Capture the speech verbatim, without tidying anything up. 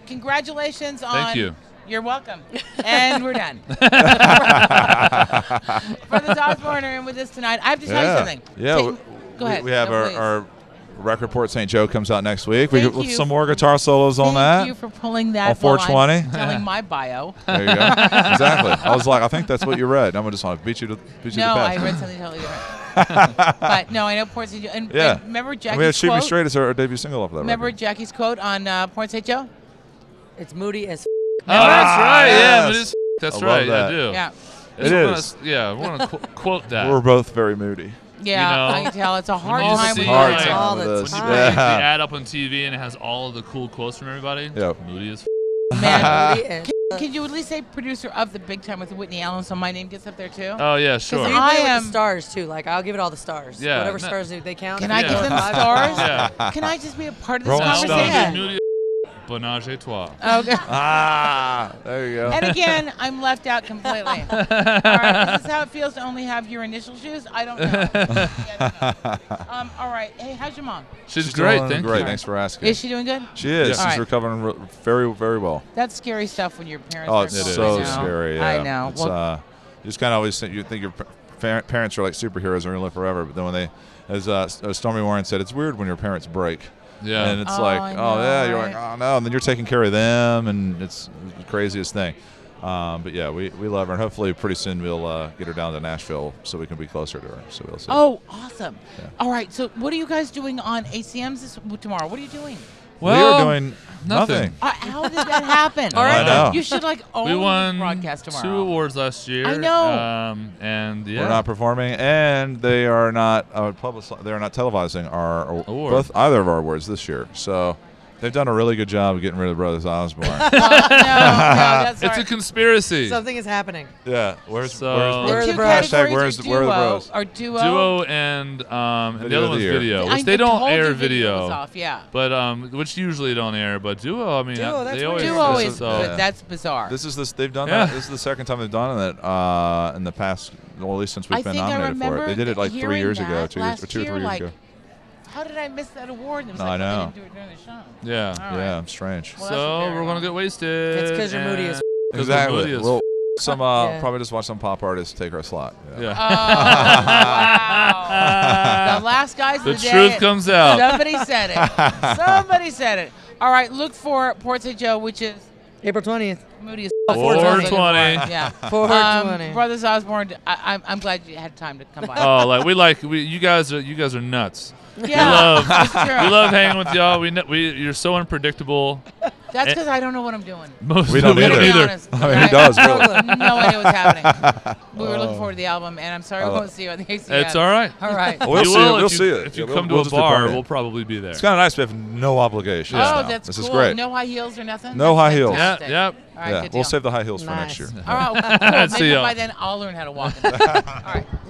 congratulations on. Thank you. You're welcome. And we're done. Brothers Osborne are in with us tonight. I have to tell Yeah. you something. Yeah. Take- we, go ahead. We have No, our, please. our record report. Saint Joe comes out next week. We Thank get with you some for- more guitar solos on Thank that. you for pulling that. On four twenty. while I'm telling my bio. There you go. Exactly. I was like, I think that's what you read. I'm just want to beat you to beat you No, to the I past. read something totally different. But no, I know Port Saint Joe. And, Yeah. and remember And Jackie's we had Shoot Me quote? Straight as our, our debut single off of that Remember record. Jackie's quote on uh, Port Saint Joe? It's moody as. Oh, that's right. yes. Yeah, it is. That's I love right. that. I do. Yeah. It Wanna- is. Yeah, I want to qu- quote that. We're both very moody. Yeah, You know, I can tell. It's a hard when you time see, with like, you. Hard all time the with this. when you time. put Yeah. the ad up on T V and it has all of the cool quotes from everybody. Yeah. Moody as Man, Moody as. can you at least say producer of the Big Time with Whitney Allen so my name gets up there too? Oh yeah, Because sure. we I put it with am- the stars too. Like I'll give it all the stars. Yeah, Whatever no- stars do they count. Can I Yeah. give them Five stars? Yeah. Can I just be a part of this Rolling Now, Stones. conversation? moody as Bonage et toi. Okay. Ah, there you go. And again, I'm left out completely. All right, is this how it feels to only have your initial shoes? I don't know. Yeah, I don't know. Um, all right. Hey, how's your mom? She's, She's great. doing Thank great. you. Thanks for asking. Is she doing good? She is. Yeah. She's All right. recovering re- very, very well. That's scary stuff when your parents. Oh, are it's It is. so I know. scary. Yeah. I know. It's, Well, uh, you just kind of always think you think your pa- parents are like superheroes and are gonna live forever, but then when they, as uh, as Stormy Warren said, it's weird when your parents break. Yeah. And it's Oh, like, I oh know, yeah, you're right? like, oh no, and then you're taking care of them, and it's the craziest thing. Um, but yeah, we, we love her, and hopefully pretty soon we'll uh, get her down to Nashville so we can be closer to her. So we'll see. oh, awesome. Yeah. All right. So, what are you guys doing on A C Ms this, tomorrow? What are you doing? we Well, are doing nothing. nothing. Uh, how did that happen? All right. I know. You should like own We won the broadcast tomorrow. two awards last year. I know. Um, and yeah. We're not performing, and they are not uh, public. They are not televising our Award. both either of our awards this year. So they've done a really good job of getting rid of Brothers Osborne. Uh, no, no, that's It's all a right. conspiracy. Something is happening. yeah, where's So- where's, The Where are where's the two bros? categories hashtag where's are the, where are the duo, bros? or duo. Duo and um, and the Video other of the one's year. video, I which they don't told air you video. was off, yeah. But um, which usually don't air. But duo, I mean, Duo, uh, that's they always weird. Duo This is, is- so. but yeah. that's bizarre. This is this. They've done Yeah. that. This is the second time they've done it uh, in the past. Well, at least since we've I been think I nominated for remember it. They did it like three hearing years ago, that two years, last or two or year, three years like, ago. How did I miss that award? And it was No, like, I well, they know. didn't do it during the show. Yeah. All right. Yeah, strange. Well, that's So very we're gonna long. get wasted. It's 'cause you're moody and- as 'cause we're Exactly. moody as We'll some uh, Yeah. probably just watch some pop artists take our slot. Yeah. Oh, wow. The last guys The of the truth day. comes out. Somebody said it. Somebody said it. All right, look for Port Saint Joe, which is April twentieth. Moody as four twenty. Yeah. four twenty. Um, Brothers Osborne, I, I'm, I'm glad you had time to come by. Oh, like we like we, you guys are you guys are nuts. yeah, we love it's true. we love hanging with y'all. We kn- we you're so unpredictable. That's because I don't know what I'm doing. Most We don't we To either. be either. honest, I mean, okay? who does, really? I have no idea what's happening. We were looking forward to the album, and I'm sorry we Oh. won't see you on the A C M. It's all right. All right. We'll You see will it. We'll if you, see it. If you Yeah, come we'll- we'll to just a be bar, partying. we'll probably be there. It's kind of nice. We have no obligation. Oh, now. that's this cool. is great. No high heels or nothing? No That's high heels. Yeah, fantastic. yep. All right, yeah, good we'll deal. save the high heels for Nice. next year. All right, cool. See Maybe y'all. by then I'll learn how to walk in. All right.